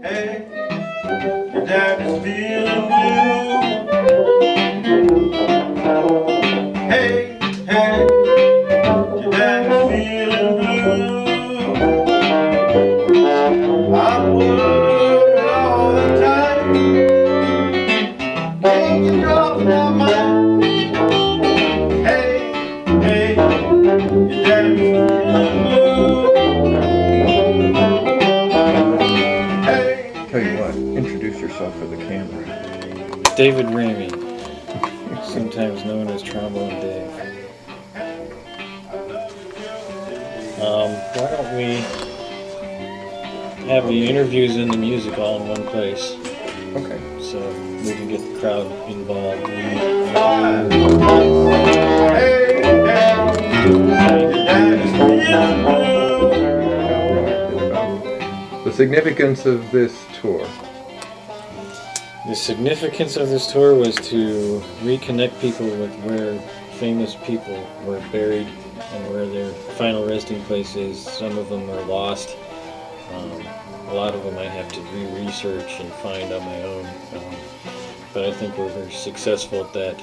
Hey, your daddy's feeling blue. Hey, hey, your daddy's feeling blue. I'm worried all the time. Can't get off my mind. Hey, hey, your daddy's feeling blue. Tell you what, introduce yourself for the camera. David Ramey, sometimes known as Trombone Dave. Why don't we have the interviews and the music all in one place? Okay. So we can get the crowd involved. The significance of this tour. The significance of this tour was to reconnect people with where famous people were buried and where their final resting place is. Some of them are lost. A lot of them I have to research and find on my own. But I think we're very successful at that.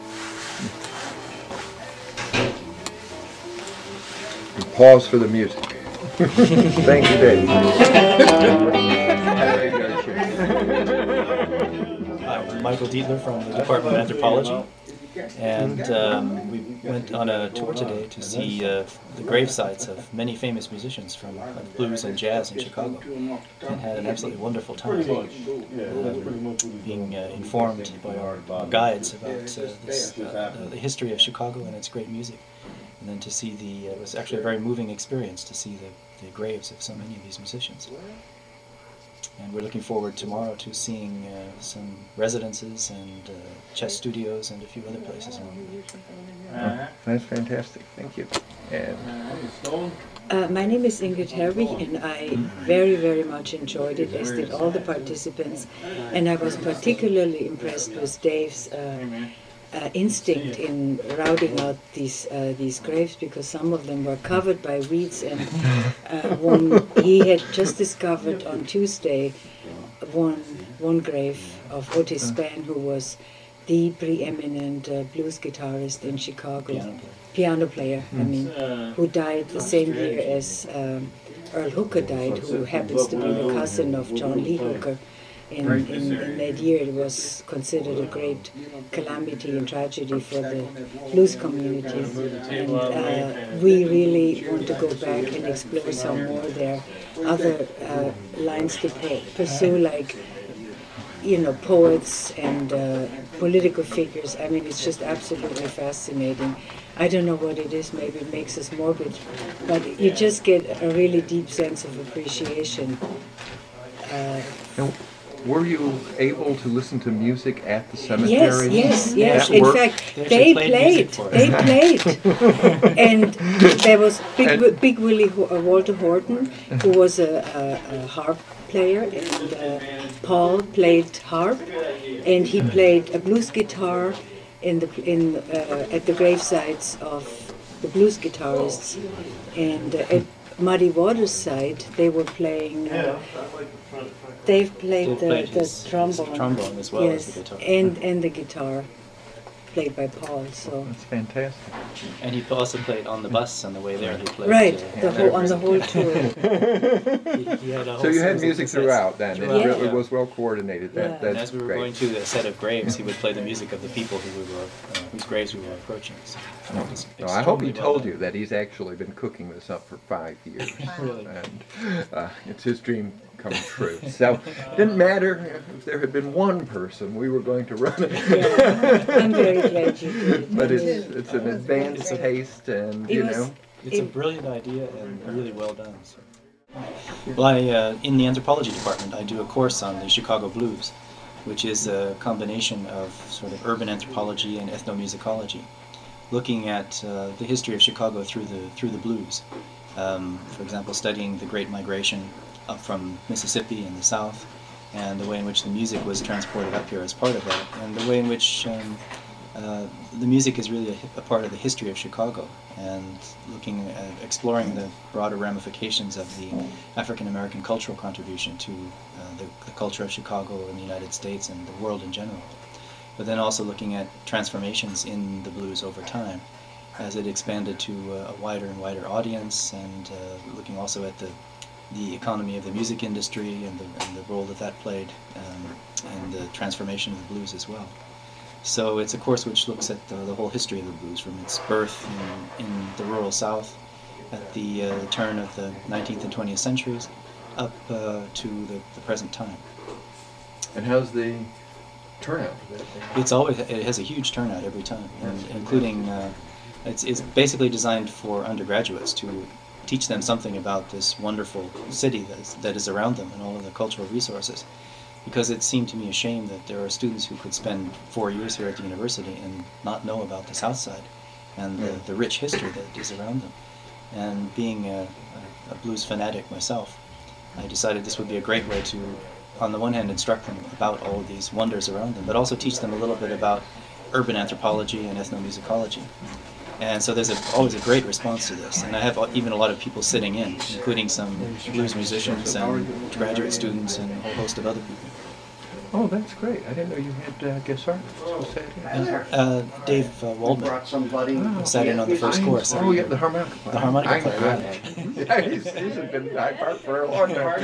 Pause for the music. Thank you, Dave. I'm Michael Dietler from the Department of Anthropology, and we went on a tour today to see the gravesites of many famous musicians from blues and jazz in Chicago, and had an absolutely wonderful time being informed by our guides about the history of Chicago and its great music. And then to see it was actually a very moving experience to see the graves of so many of these musicians. And we're looking forward tomorrow to seeing some residences and chess studios and a few other places. Oh, that's fantastic. Thank you. And my name is Ingrid Herwig, and I very, very much enjoyed it, as did all the participants. And I was particularly impressed with Dave's instinct in routing out these graves, because some of them were covered by weeds, and he had just discovered on Tuesday one grave of Otis Spann, who was the preeminent blues guitarist in Chicago, piano player, I mean, who died the same year as Earl Hooker died, who happens to be the cousin of John Lee Hooker. In that year, it was considered a great calamity and tragedy for the blues community, and we really want to go back and explore some more. There are other lines to pursue, like, you know, poets and political figures. I mean, it's just absolutely fascinating. I don't know what it is, maybe it makes us morbid, but you just get a really deep sense of appreciation. were you able to listen to music at the cemetery? Yes. In fact, they played. And there was Big Willie Walter Horton, who was a harp player, and Paul played harp, and he played a blues guitar at the gravesites of the blues guitarists, and at Muddy Waters' side they were playing. They've played the trombone as well as the guitar. and the guitar, played by Paul. So that's fantastic. And he also played on the bus on the way there. He played on the whole tour. he had a whole so you had music throughout then. It was well coordinated. And as we were going to the set of graves, he would play the music of the people whose graves we were approaching. So I hope he told you that he's actually been cooking this up for 5 years. Really? And it's his dream come true. So it didn't matter if there had been one person, we were going to run it. I'm very glad you did. But it's an advanced taste, and it's a brilliant idea and really well done. So. Well, in the anthropology department, I do a course on the Chicago blues, which is a combination of sort of urban anthropology and ethnomusicology, looking at the history of Chicago through the blues. For example, studying the Great Migration up from Mississippi in the south, and the way in which the music was transported up here as part of that, and the way in which the music is really a part of the history of Chicago, and looking at exploring the broader ramifications of the African American cultural contribution to the culture of Chicago and the United States and the world in general. But then also looking at transformations in the blues over time as it expanded to a wider and wider audience, and looking also at the economy of the music industry and the role that played in the transformation of the blues as well. So it's a course which looks at the whole history of the blues, from its birth in the rural South at the turn of the 19th and 20th centuries up to the present time. And how's the turnout? It has a huge turnout every time, and including it's basically designed for undergraduates to teach them something about this wonderful city that is around them and all of the cultural resources. Because it seemed to me a shame that there are students who could spend 4 years here at the university and not know about the South Side and the rich history that is around them. And being a blues fanatic myself, I decided this would be a great way to, on the one hand, instruct them about all of these wonders around them, but also teach them a little bit about urban anthropology and ethnomusicology. And so there's always a great response to this, and I have even a lot of people sitting in, including some blues musicians and graduate students and a whole host of other people. Oh, that's great. I didn't know you had guest artists who sat in. Dave Waldman sat in on the first course. Oh, yeah, the harmonica player. The harmonica I player, yeah, he's been in Hyde Park for a long time.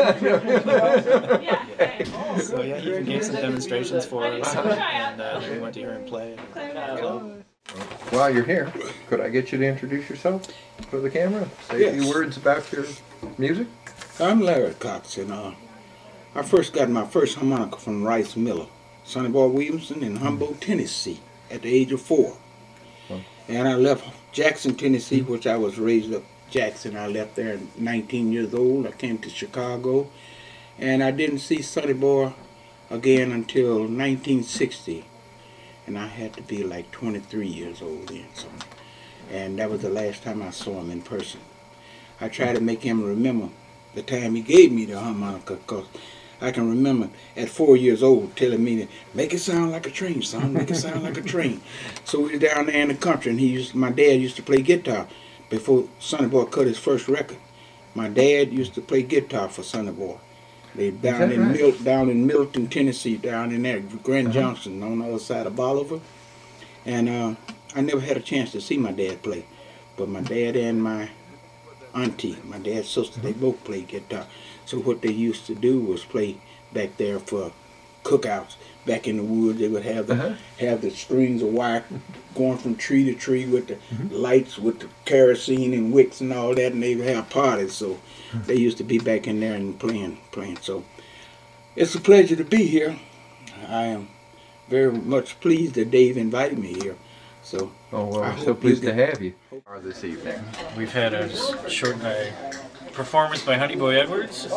So yeah, he even gave some demonstrations for us, and we went to hear him play at the club. While you're here, could I get you to introduce yourself for the camera? Say a few words about your music? I'm Larry Cox, and I first got my first harmonica from Rice Miller, Sonny Boy Williamson in Humboldt, Tennessee, at the age of 4. And I left Jackson, Tennessee, which I was raised up Jackson. I left there at 19 years old. I came to Chicago, and I didn't see Sonny Boy again until 1960. And I had to be like 23 years old then. So, and that was the last time I saw him in person. I tried to make him remember the time he gave me the harmonica, because I can remember at 4 years old telling me to make it sound like a train, son, make it sound like a train. So we were down there in the country, and my dad used to play guitar before Sonny Boy cut his first record. My dad used to play guitar for Sonny Boy. They down in Milton, Tennessee, down in there, Grand Junction, on the other side of Bolivar. And I never had a chance to see my dad play, but my dad and my auntie, my dad's sister, they both played guitar. So what they used to do was play back there for cookouts. Back in the woods, they would have the strings of wire going from tree to tree with the lights, with the kerosene and wicks and all that, and they would have parties. So they used to be back in there and playing. So it's a pleasure to be here. I am very much pleased that Dave invited me here. So, oh, well, I'm so pleased to have you this evening. We've had a short performance by Honey Boy Edwards,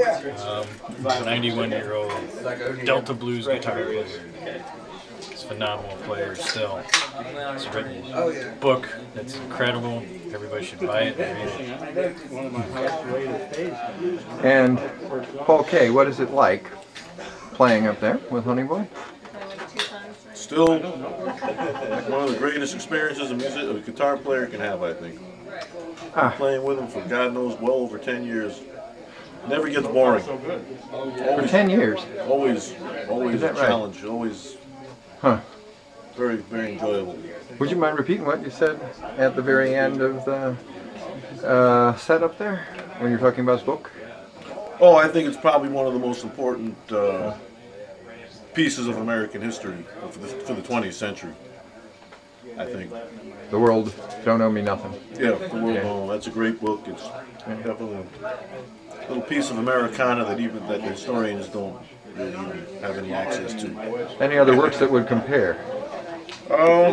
91-year-old Delta blues guitar player. He's a phenomenal player still. He's written a book that's incredible. Everybody should buy it and read it. And Paul Kay, what is it like playing up there with Honey Boy? Still one of the greatest experiences a guitar player can have, I think. Playing with him for God knows well over 10 years. Never gets boring. For 10 years? Always a challenge. Right? Always very, very enjoyable. Would you mind repeating what you said at the very end of the setup there, when you're talking about his book? Oh, I think it's probably one of the most important pieces of American history for the 20th century, I think. The World Don't Owe Me Nothing. Yeah, The World Don't Owe. That's a great book. It's definitely a little piece of Americana that the historians don't really even have any access to. Any other works that would compare? I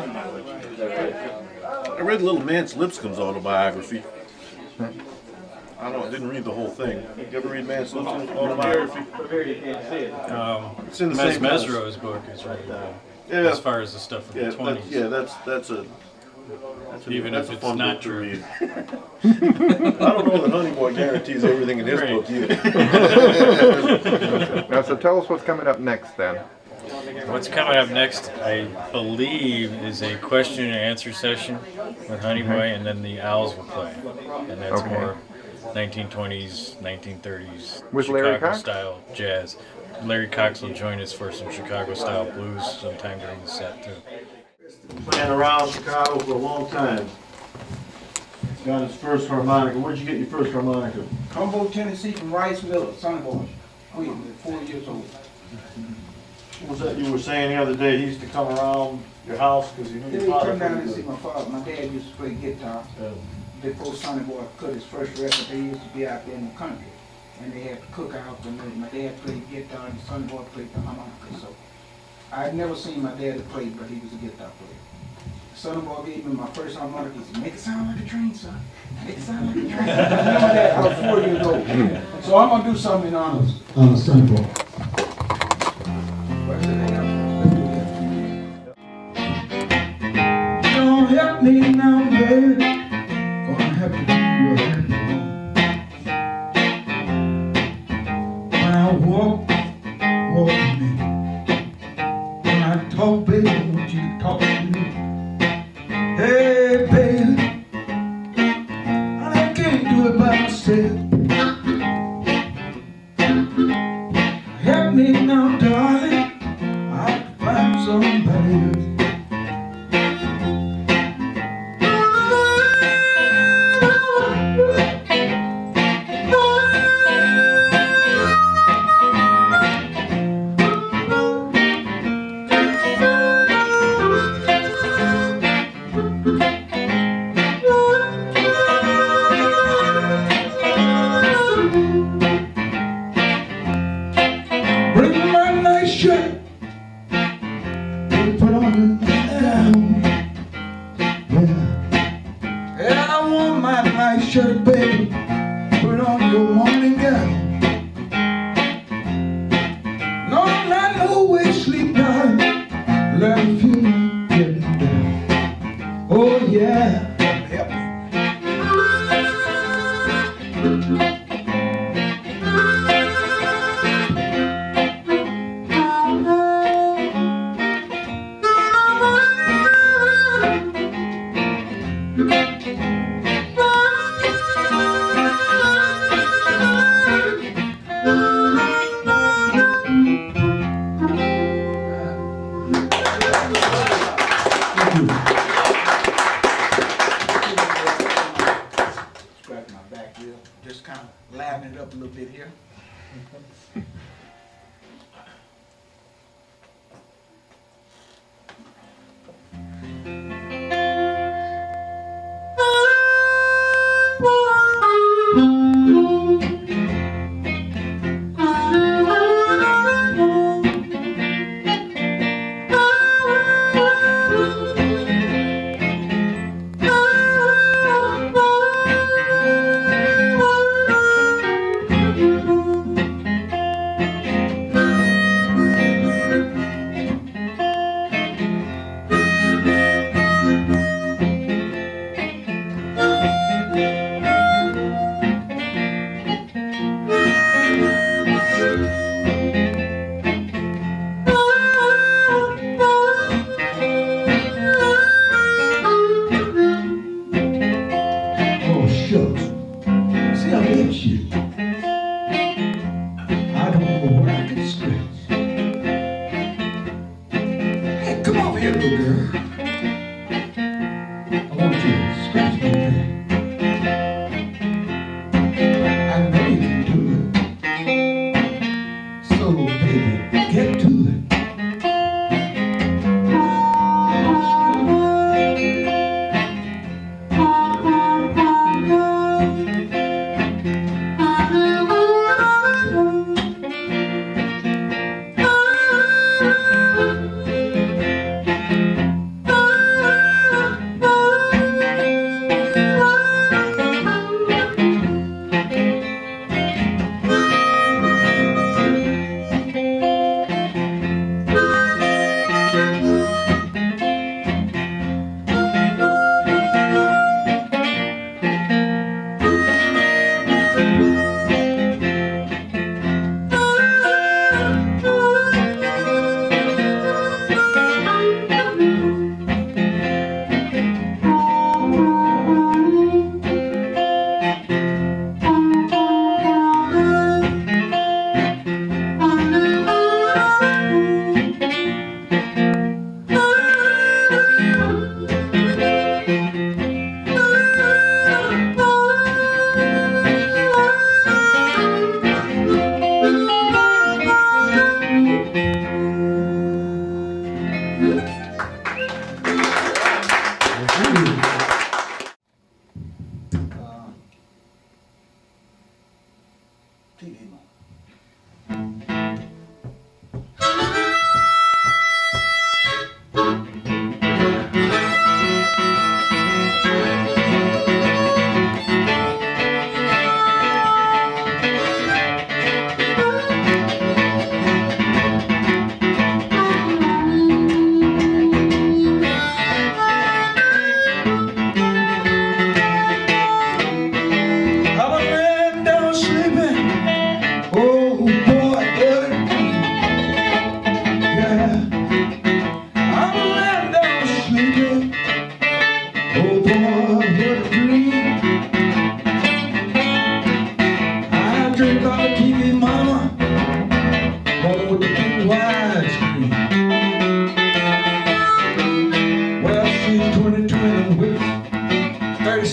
read Little Mance Lipscomb's autobiography. I don't know, I didn't read the whole thing. You ever read Mance Lipscomb's autobiography? It's in the same Mesro's book is really good. Yeah. As far as the stuff from the 20s. That's a even if it's not true. Read. I don't know that Honey Boy guarantees everything in his book either. Now, so tell us what's coming up next then. What's coming up next, I believe, is a question and answer session with Honey Boy, and then the Owls will play. And that's more 1920s, 1930s With Larry Chicago Cox? style jazz. Larry Cox will join us for some Chicago style blues sometime during the set too. Playing around Chicago for a long time. Got his first harmonica. Where'd you get your first harmonica? Humboldt, Tennessee, from Rice Miller, Sonny Boy. Queen, 4 years old. What was that you were saying the other day? He used to come around your house because he knew Then your he father come down pretty and see good. my father. My dad used to play guitar. Before Sonny Boy cut his first record, they used to be out there in the country. And they had cookouts, and my dad played guitar, and Sonny Boy played the harmonica. So I had never seen my dad play, but he was a guitar player. Sonny Boy gave me my first harmonica. He said, "Make it sound like a train, son. Make it sound like a train." I remember that. I was 4 years old. So I'm gonna do something in honor of Sonny Boy. Don't help me now, baby. Gonna have to be your happy home. When I walk with me. When I talk, baby, I want you to talk to me. Hey, baby, I can't do it by myself. Help me now, darling. I'll find somebody else. Bring my nice shirt and put on your gown. Yeah, I want my nice shirt, baby. Put on your morning gown. No, not no way sleep, darling. Let me feel you getting down. Oh yeah, help me. Scratch my back here, just kind of liven it up a little bit here.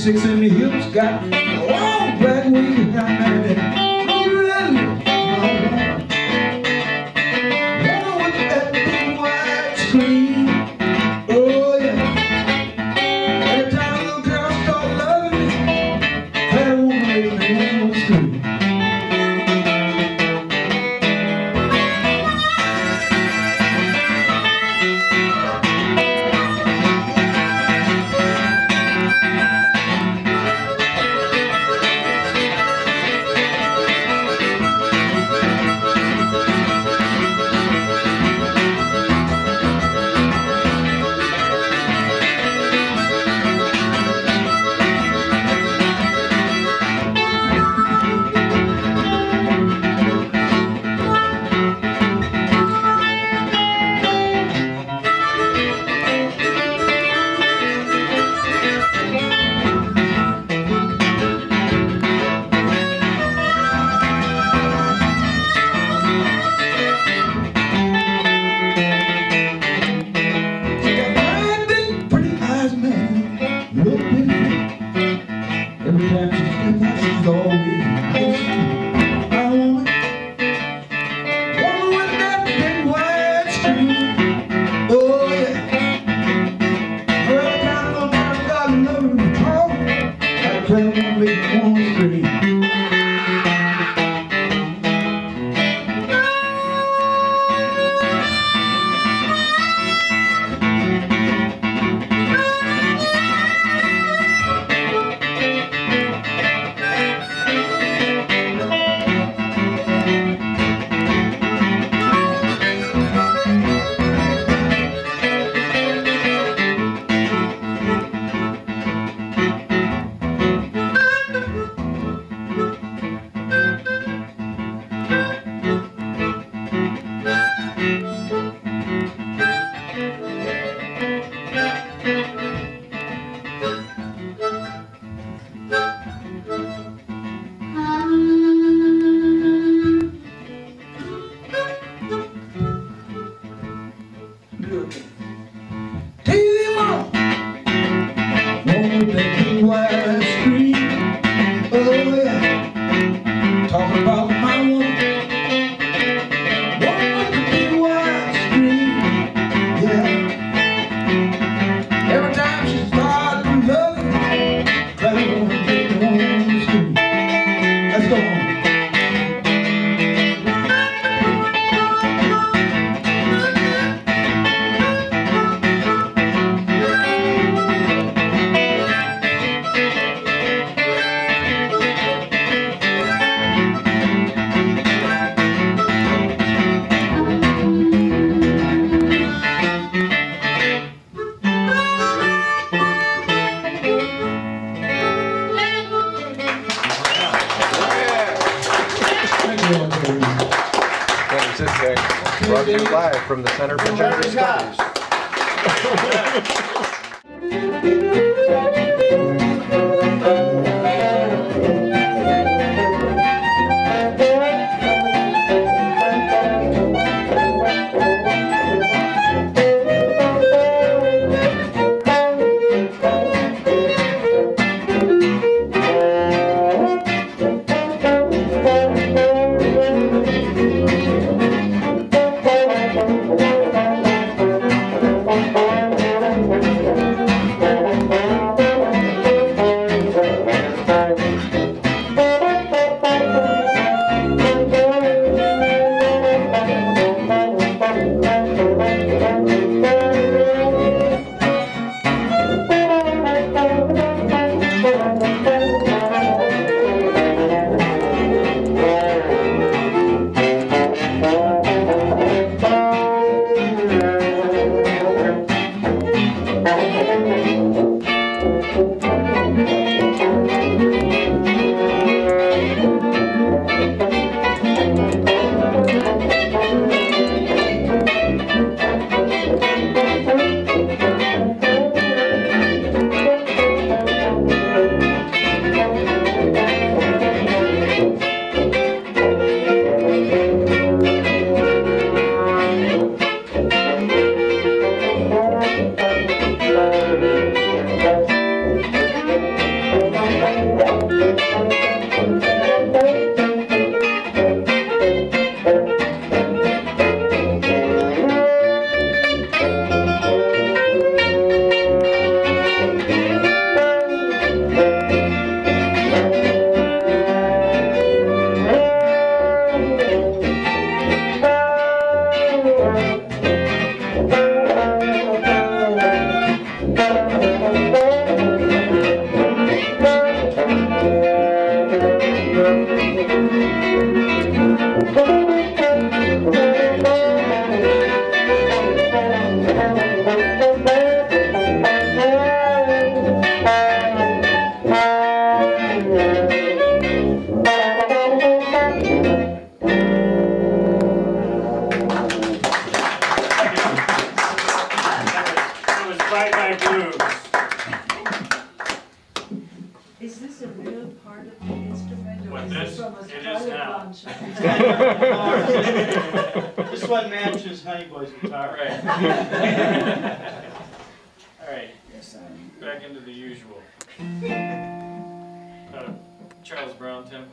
6 in the hips, got long black wings, got married. With that big white screen, oh yeah. Every time a little girl start loving me, that woman made me on the street. Brought to you live from the Center for Gender Studies. This one matches Honey Boy's guitar. Right. All right. Back into the usual. Charles Brown tempo.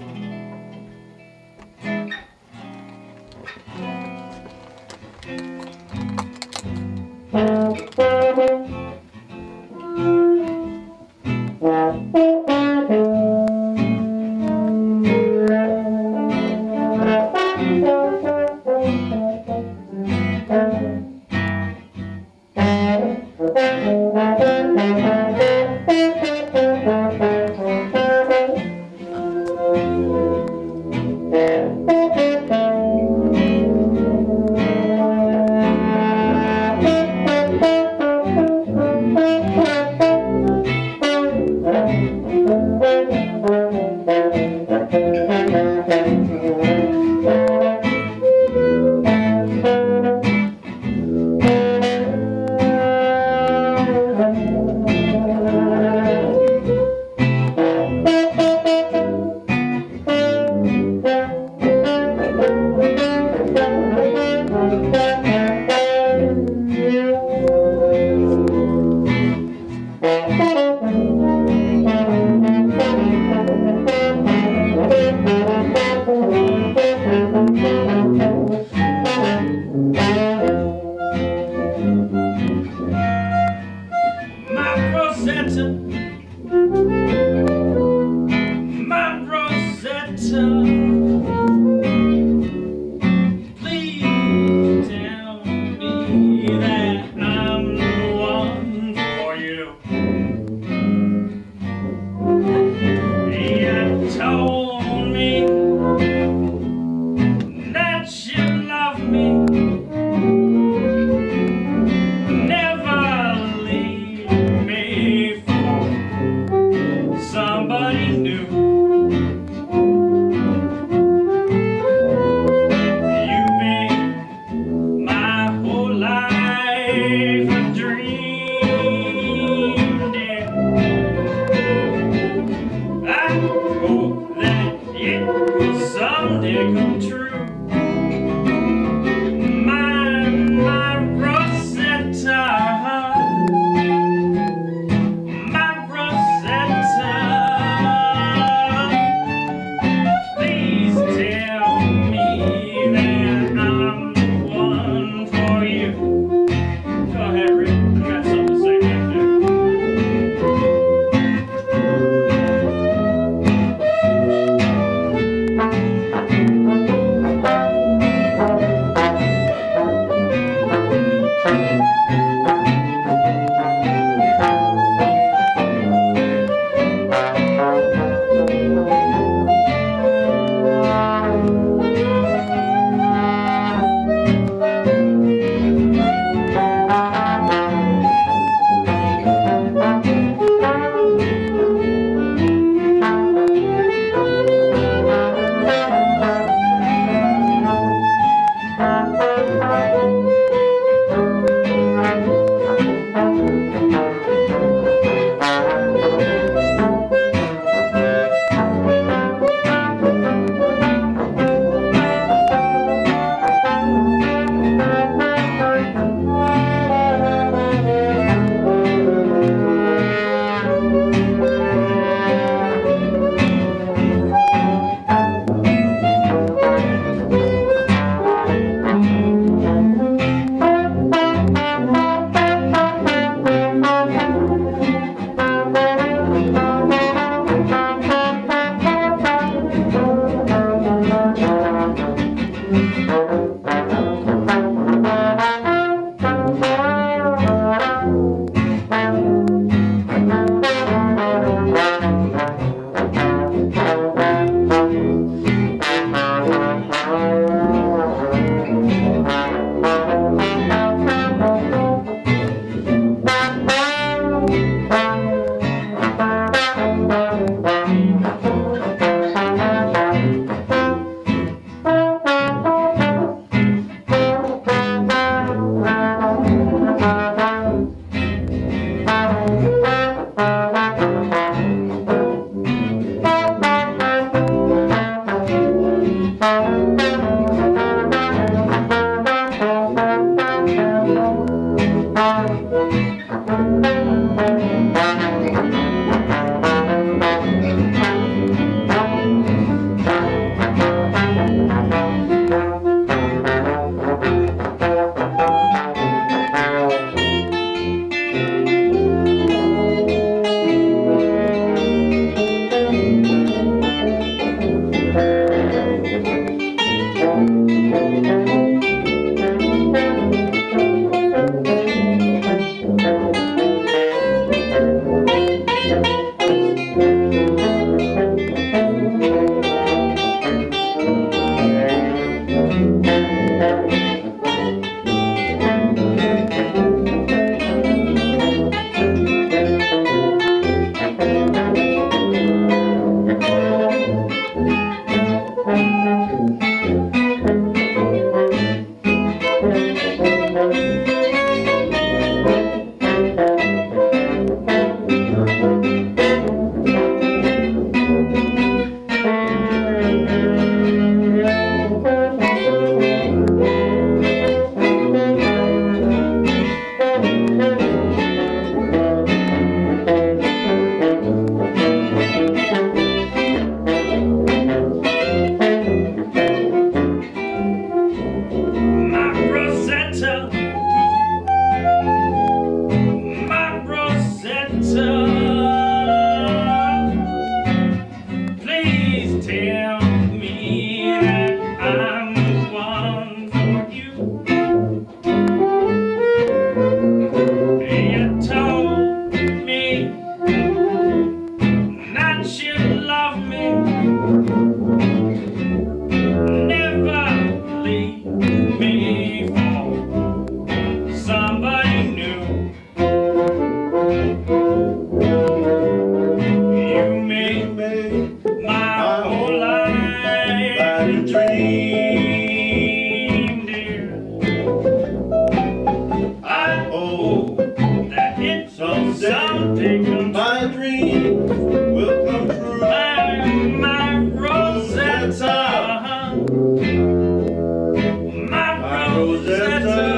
Rosetta,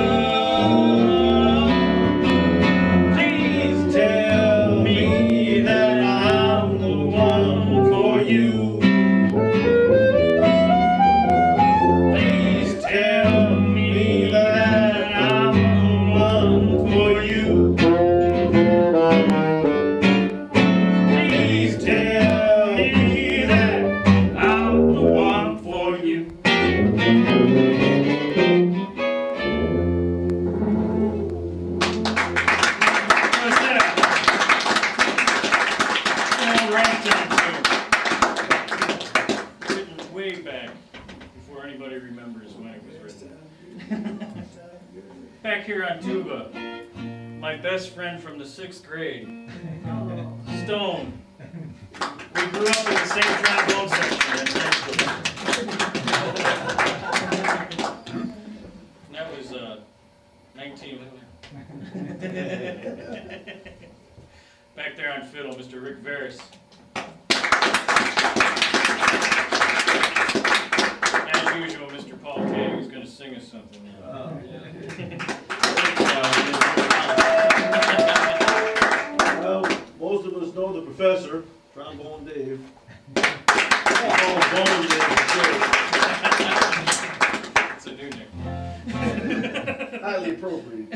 please tell me that I'm the one for you. Please tell me that I'm the one for you. Please tell me that I'm the one for you. What's that? Old ragtime tune. Written way back before anybody remembers when it was written. Back here on tuba, my best friend from the 6th grade, Stone. We grew up in the same trombone section in high school. And that was 19. Back there on fiddle, Mr. Rick Veris. As usual, Mr. Paul Kay, who's going to sing us something now. Well, most of us know the professor, Trombone Dave. It's a new name. Highly appropriate.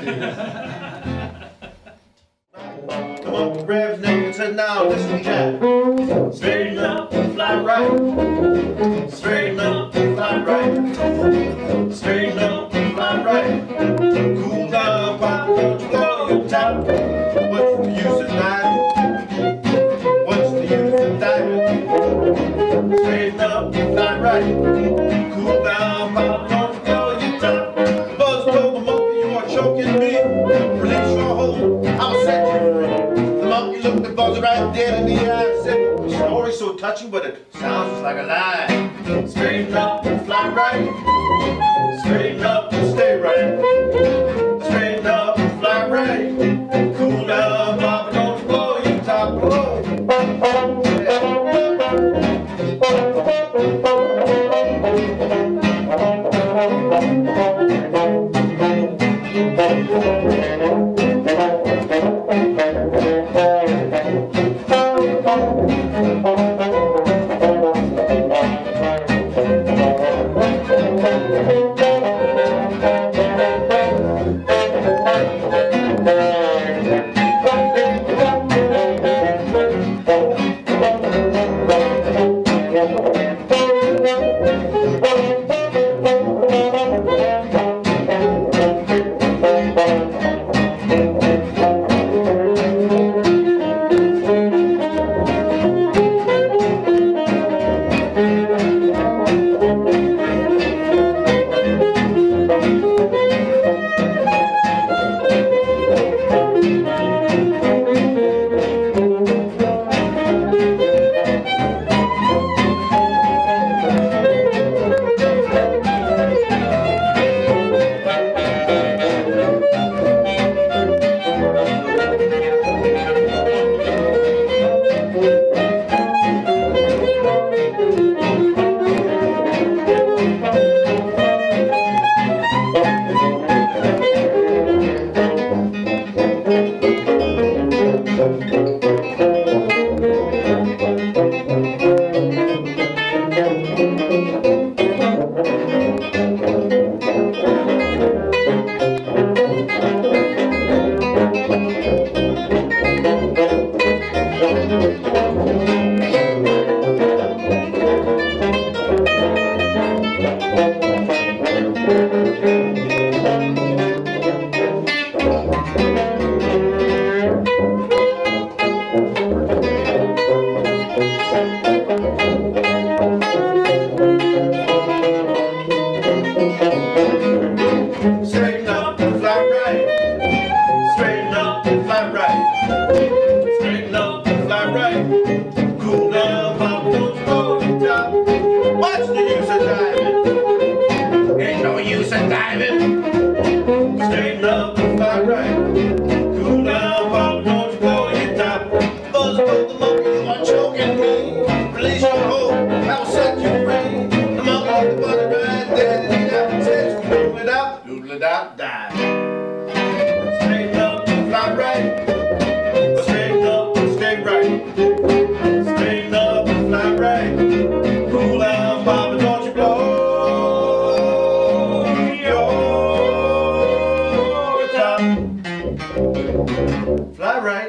Come on, grab his neck and said, now listen, Jack. Straighten up and fly right. Straighten up and fly right. Straighten up and fly right. Cool down, pop, don't you go on top. What's the use of diving? What's the use of diving? Straighten up and fly right. Cool down, pop, don't you go on top. Buzz told the monkey, you are choking me. Release your hold, I'll set you free. The monkey looked the buzz right dead in the eye and said, the story's so touching, but it sounds just like a lie. Straighten up and fly right. Straighten up and stay right. Straighten up and fly right. Cool down, Papa, don't you blow your top. Straighten up and fly right. Straighten up and fly right. Straighten up and fly right. Cool down, Papa, don't you go to the top. What's the use of diving? Ain't no use of diving. Straighten up and fly right. Cool down, Papa, don't you go to the top. Buzz told the monkey, you are choking me. Release your hold, I'll set you free. The monkey, the buzz right there, says you throw it out. the dot die. Straight up, fly right. Straight up, stay right. Straight up, fly right. Cool out, Papa, don't you blow your top. Fly right.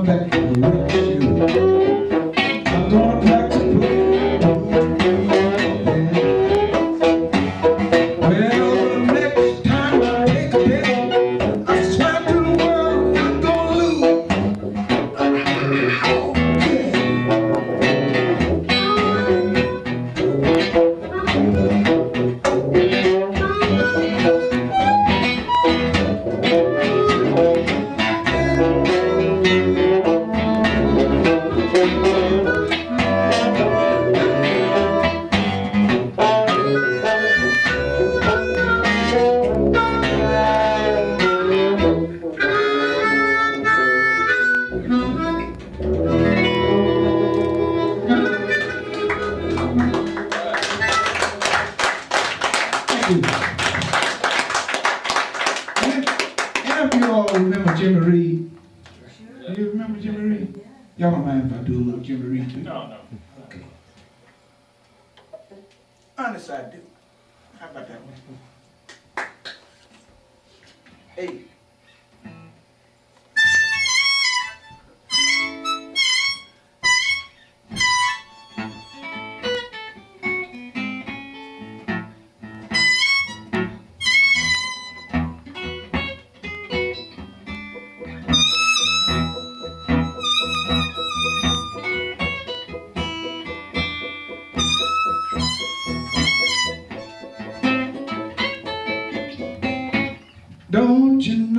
going back to the red shoe. I'm going back to play. Well, the next time I take a bet, I swear to the world I'm gonna lose. And if you all remember Jimmy Reed, do you remember Jimmy Reed? Y'all don't mind if I do a little Jimmy Reed too? No, no. Okay. Honest, I do. How about that one? Hey. Don't you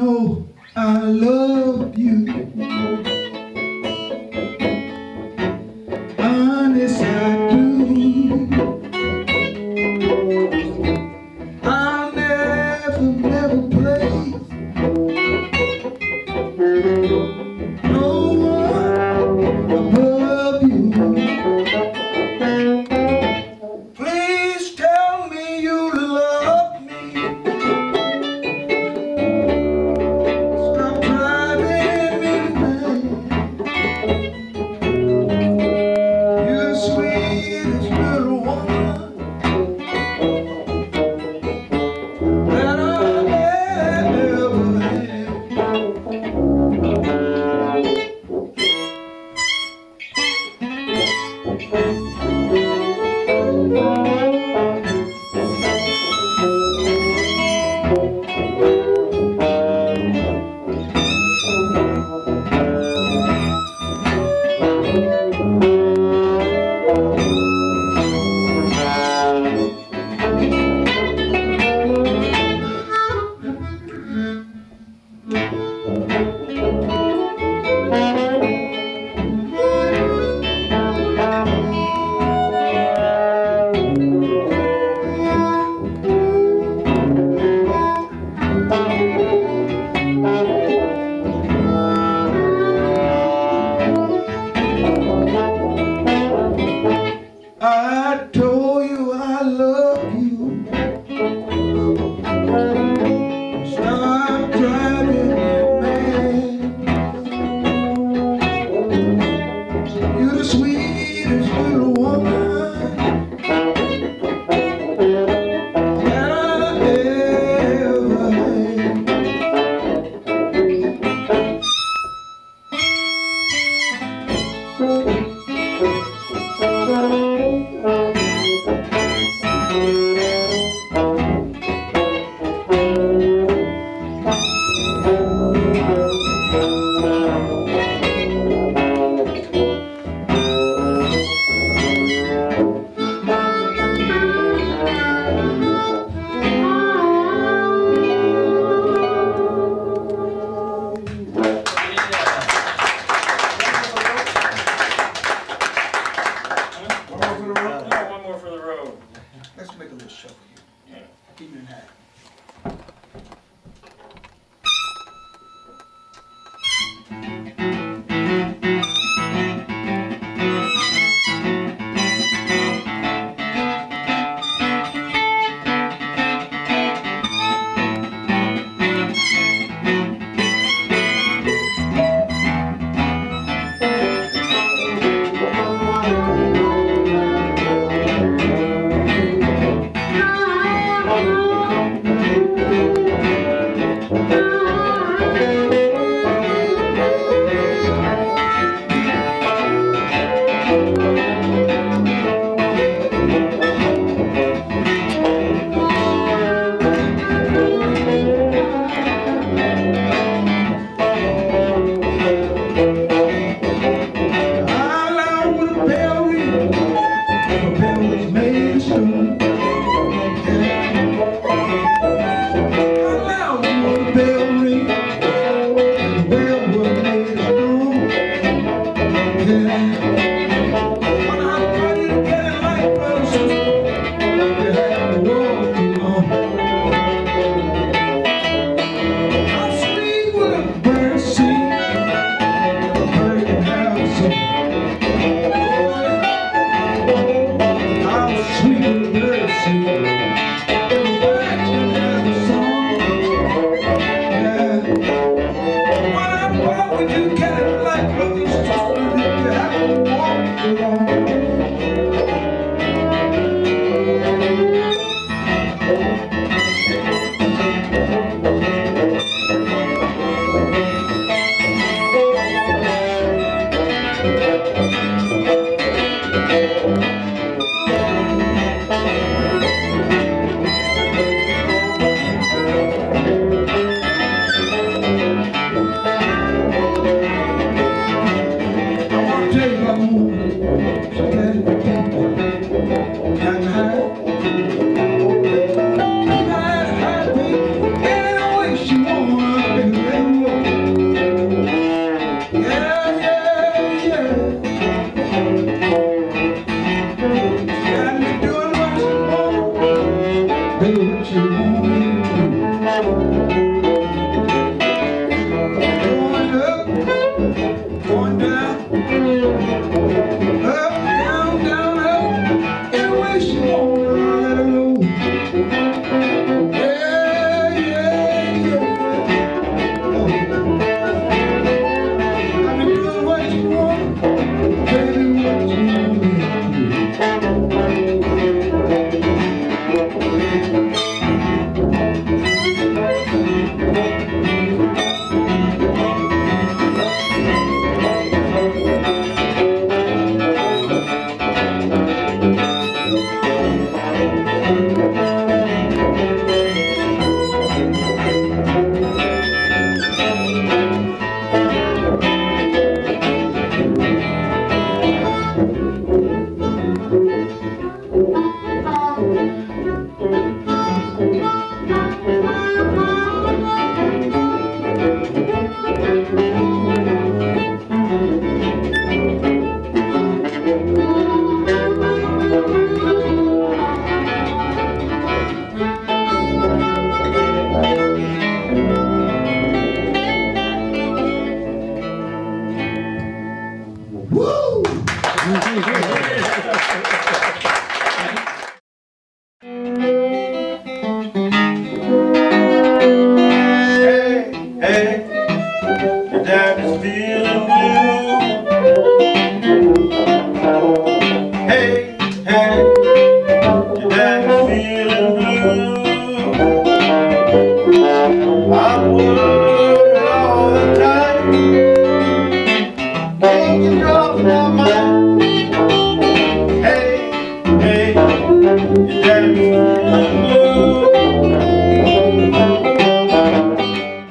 I'm worried all the time.